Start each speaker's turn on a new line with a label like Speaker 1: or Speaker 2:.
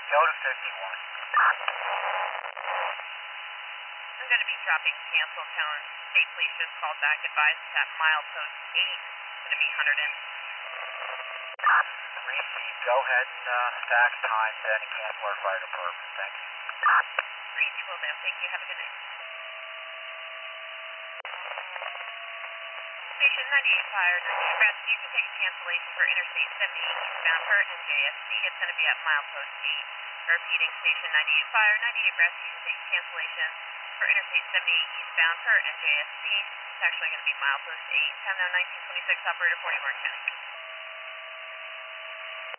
Speaker 1: Go to 51.
Speaker 2: I'm going to be dropping cancel tone. Safely just called back, advised at milepost 8. Going to be 100 in.
Speaker 1: Received. Go ahead and stack behind then and cancel our fire department. Thank you.
Speaker 2: Greasy will do. Thank you. Have a good night. Station 98 Fire, 98 Rescue. You can take a cancellation for Interstate 78 eastbound per NJSC. It's going to be at milepost 8. Repeating, Station 98 Fire, 98 Rescue. You can take a cancellation for Interstate 78 eastbound per NJSC. It's actually going to be milepost 8. Time now 1926, operator 40 Mark County.